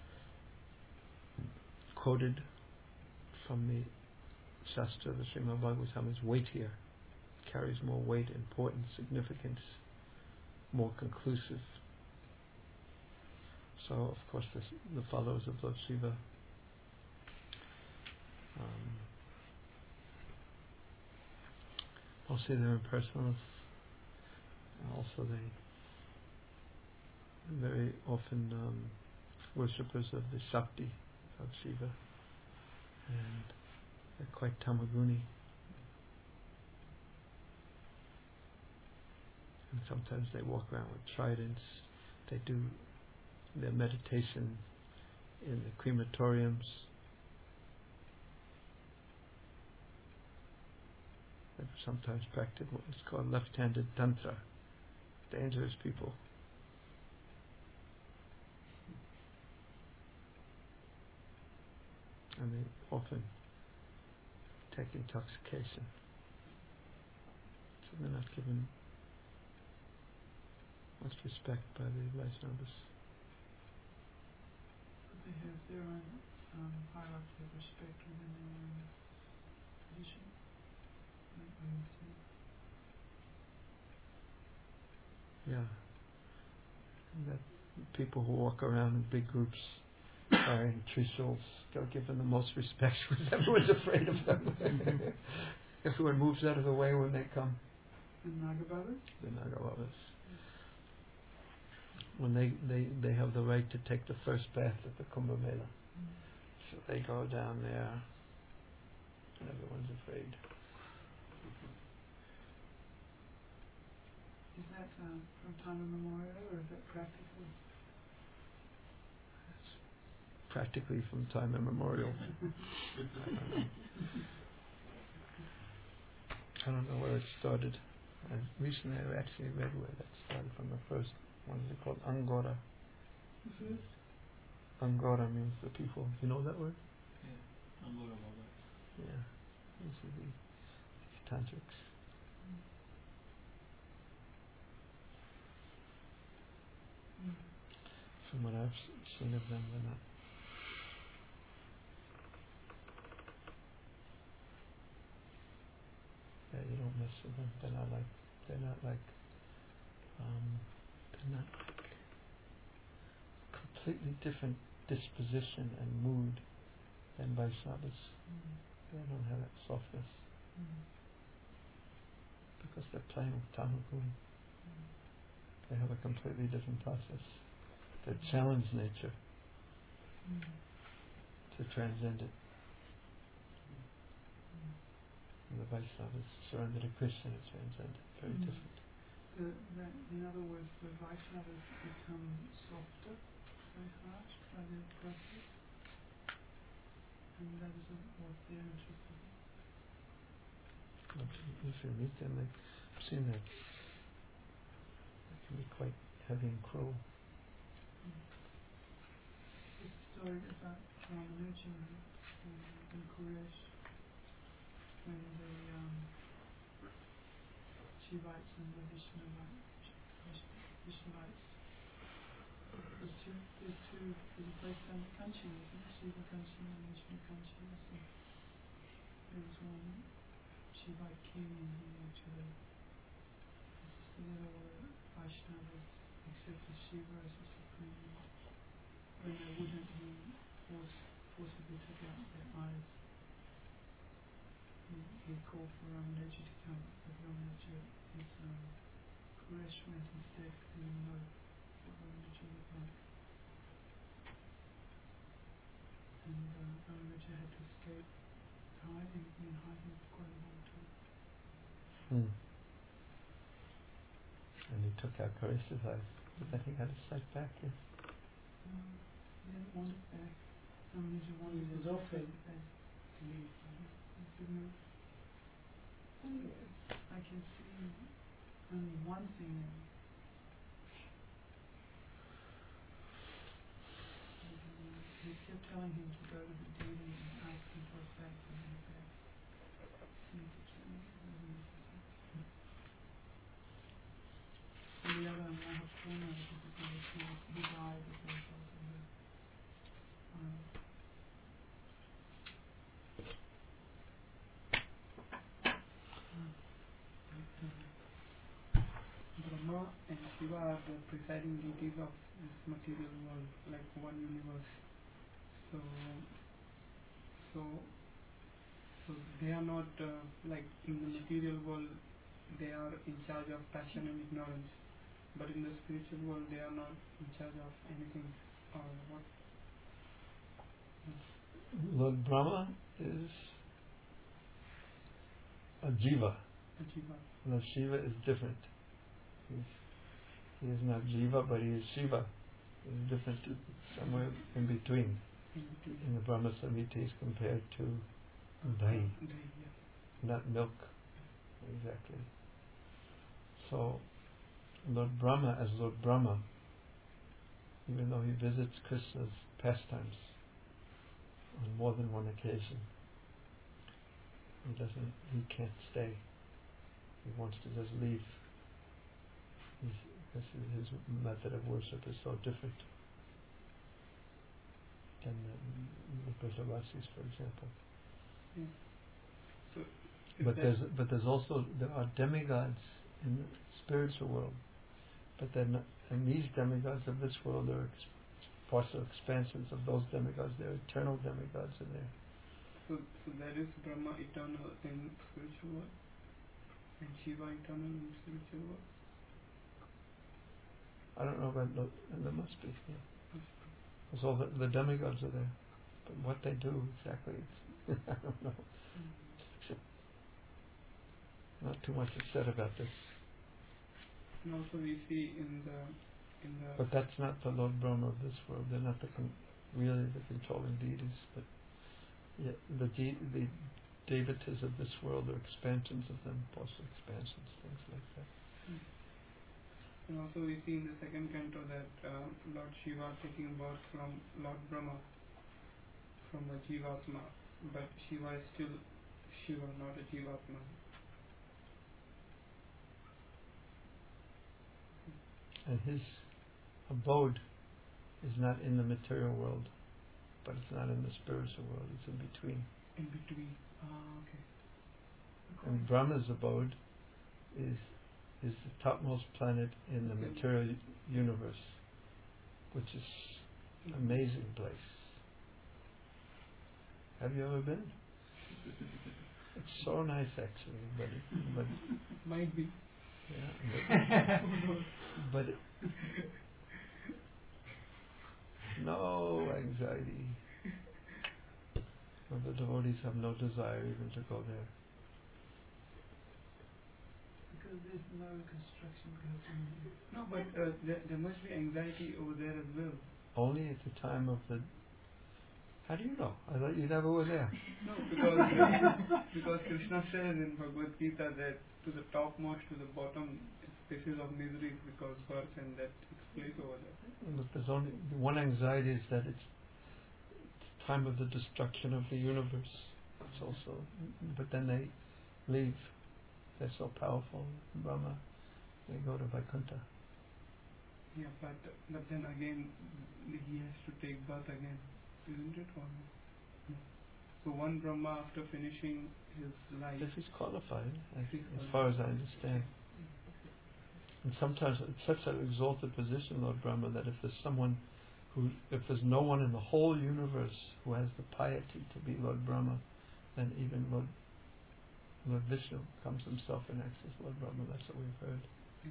quoted from the Shastra, the Srimad Bhagavatam, is weightier, carries more weight, importance, significance, more conclusive. So, of course, the followers of Lord Shiva mostly they're impersonalists. Also, they very often worshippers of the Shakti of Shiva, and they're quite tamaguni. And sometimes they walk around with tridents. They do their meditation in the crematoriums. They've sometimes practiced what is called left-handed tantra. Dangerous people. And they often take intoxication. So they're not given much respect by the Vaishnavas. But they have their own hierarchy of respect within their own tradition. Yeah. And that people who walk around in big groups carrying trishul, they're given the most respect because everyone's afraid of them. Everyone moves out of the way when they come. The Nagabhavas? The Nagabhavas. When they have the right to take the first bath at the Kumbh Mela. So they go down there and everyone's afraid. Is that from time immemorial, or is that practically? It's practically from time immemorial. I don't know where it started. Recently I actually read where that started from. The first one is called Angora. The first? Angora means the people. You know that word? Yeah, Angora Baba. Yeah. These are the tantrics. From what I've seen of them, they're not. Yeah, you don't mess with them. They're not like completely different disposition and mood than Vaishnavas. They don't have that softness because they're playing with Tamaguni. They have a completely different process. They challenge nature to transcend it. And the Vaishnavas surrender to Krishna to transcend it. Very different. In other words, the Vaishnavas become softer, very harsh by their process, and that isn't what they're interested in. If you meet them, I've seen that they can be quite heavy and cruel. There's a story about Ramanuja in Quraysh when the Shivites and the Vaishnavites. There's a place down the country, isn't it? Shiva Kanchi and Vishnu Kanchi. So there was one Shivite king, and he actually insisted that all the Vaishnavas accepted Shiva as the supreme lord. When they wouldn't, he forcibly took out their eyes. He called for Ramanuja to come, but Ramanuja, his Quraysh went instead because he didn't know what Ramanuja looked like. And Ramanuja had to escape hiding, been hiding for quite a long time. And he took out Karish's eyes, but then he got his sight back. Yes. He didn't want it back. Ramanuja wanted his offering back. Anyway, I can see only one thing in him. He kept telling him to go to the deity and ask him for a fact and then back. Seems to tell me it wasn't necessary. And the other one, Mahapurna, which is a small divide that goes over here. Brahma and Shiva are the presiding deities of this material world, like one universe. So they are not like in the material world. They are in charge of passion and ignorance, but in the spiritual world, they are not in charge of anything. Or what? Lord Brahma is a jiva. Jiva. Lord Shiva is different. He is not jiva, but he is Shiva. He is different, somewhere in between. In the Brahma Samhita is compared to dahi, not milk, exactly. So, Lord Brahma, as Lord Brahma, even though he visits Krishna's pastimes on more than one occasion, he can't stay. He wants to just leave. His method of worship is so different than the Brajavasis, for example. Yeah. So there are demigods in the spiritual world, but then and these demigods of this world are partial expansions of those demigods. They're eternal demigods in there. So there is Brahma eternal in spiritual world, and Shiva eternal in spiritual world. I don't know about there must be. Yeah. Because all the demigods are there, but what they do exactly, I don't know. Not too much is said about this. And also we see in the. But that's not the Lord Brahma of this world. They're not really the controlling deities. But the devatas of this world are expansions of them, partial expansions, things like that. And also we see in the second canto that Lord Shiva taking birth from Lord Brahma, from a Jivatma, but Shiva is still Shiva, not a Jivatma. And his abode is not in the material world, but it's not in the spiritual world, it's in between. In between. Okay. And Brahma's abode is the topmost planet in the material universe, which is an amazing place. Have you ever been? It's so nice actually, but might be. Yeah, but no anxiety. Well, the devotees have no desire even to go there. Because there's no construction happening. No, but there must be anxiety over there as well. Only at the time of the... How do you know? I thought you never were there. No, because Krishna says in Bhagavad Gita that to the topmost, to the bottom, spaces of misery because birth, and that takes place over there. But there's only one anxiety, is that it's time of the destruction of the universe. It's also, but then they leave. They're so powerful, Brahma. They go to Vaikuntha. Yeah, but then again, he has to take birth again, isn't it? Or no? So one Brahma, after finishing his life, if he's qualified, as far as I understand. And sometimes it's such an exalted position, Lord Brahma, that if there's no one in the whole universe who has the piety to be Lord Brahma, then even Lord Vishnu comes himself and acts as Lord Brahma. That's what we've heard.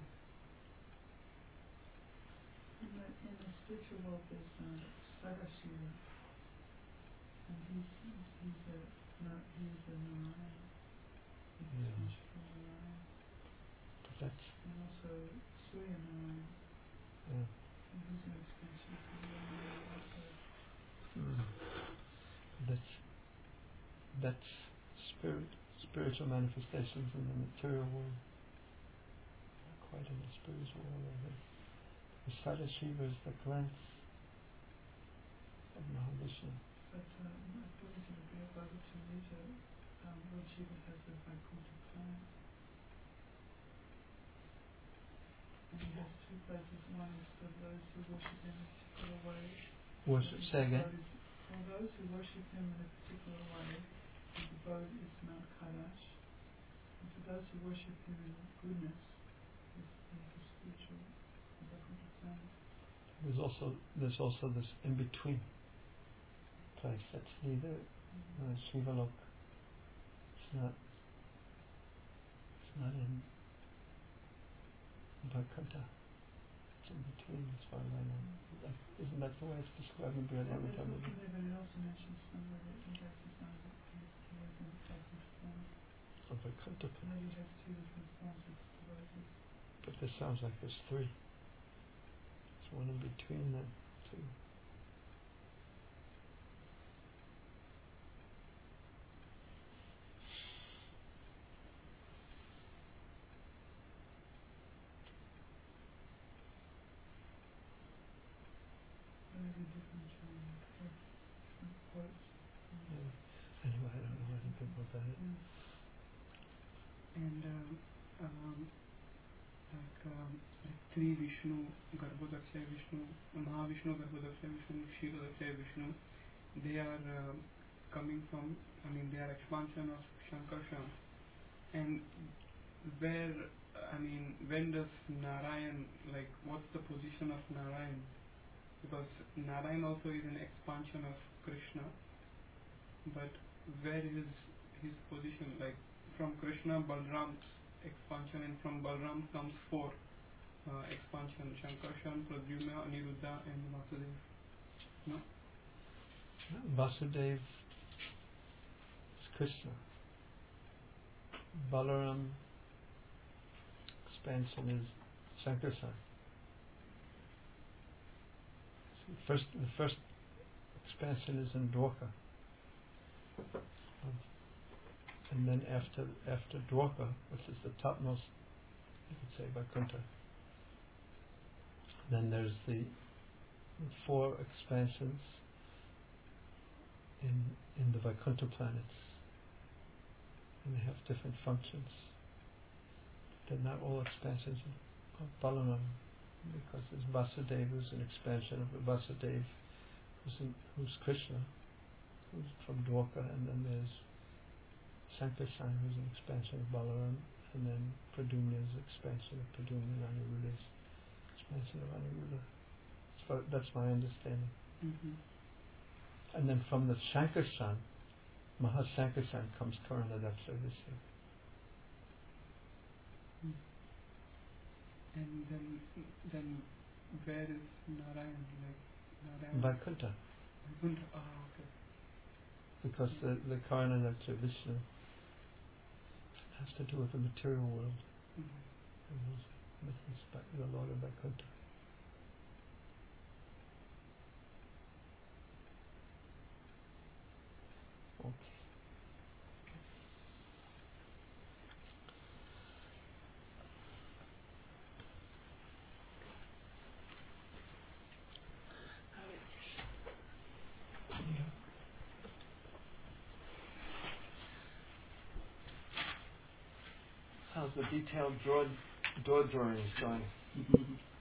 In the spiritual world, there's Sadashiva, and he's a Narayan. But that's... And also Surya Narayan. Yeah. And he's an expansion of the That's spiritual manifestations in the material world. Not quite in the spiritual world, I think. The Sadashiva is the glance of Mahavishnu. But according to the Bhagavad Gita, Lord Shiva has a Vaikuntha planet. And he has two places. One is for those who worship him in a particular way. Say again? For those who worship him in a particular way, his abode is Mount Kailash. And for those who worship him in goodness, he's a spiritual Vaikuntha planet. There's also this in between place that's neither Shivalok. It's not in Vaikuntha. It's in between, as far as I know. Isn't that the way it's described in Brihad Avatar? But it also mentions somewhere that he has his own, he has a Vaikuntha planet. A Vaikuntha planet. Maybe he has two different forms of devotees. But this sounds like there's three. There's one in between them, two. Maybe different quotes. Yeah. Anyway, I don't know anything about that. And three Vishnu, Garbhodakshay Vishnu, Mahavishnu, Garbhodakshay Vishnu, Kshirodakshay Vishnu, they are coming from, they are expansion of Shankarshan. And when does Narayan, what's the position of Narayan? Because Narayan also is an expansion of Krishna, but where is his position? From Krishna, Balram's expansion, and from Balram comes four expansion: Shankarshan, Pradyumna, Aniruddha, and Vasudev. No? Vasudev is Krishna. Balaram expansion is Shankarshan. The first expansion is in Dwarka. And then after Dwarka, which is the topmost, you could say, Vaikuntha, then there's the four expansions in the Vaikuntha planets. And they have different functions. They're not all expansions of Balaram, because there's Vasudeva, who's an expansion of Vasudeva, who's Krishna, who's from Dwarka, and then there's Sankarshan, who's an expansion of Balaram, and then Pradyumna is an expansion of Pradyumna, and Aniruddha is expansion of Aniruddha. That's my understanding. Mm-hmm. And then from the Shankarshan, Mahasankarshan comes Karnadaksha Vishnu. And then where is Narayan? Narayan? Vaikuntha. Vaikuntha. Okay. Because the Karnadaksha Vishnu has to do with the material world. Mm-hmm. And he's the Lord of Vaikuntha. Okay. How's the detailed door drawings going?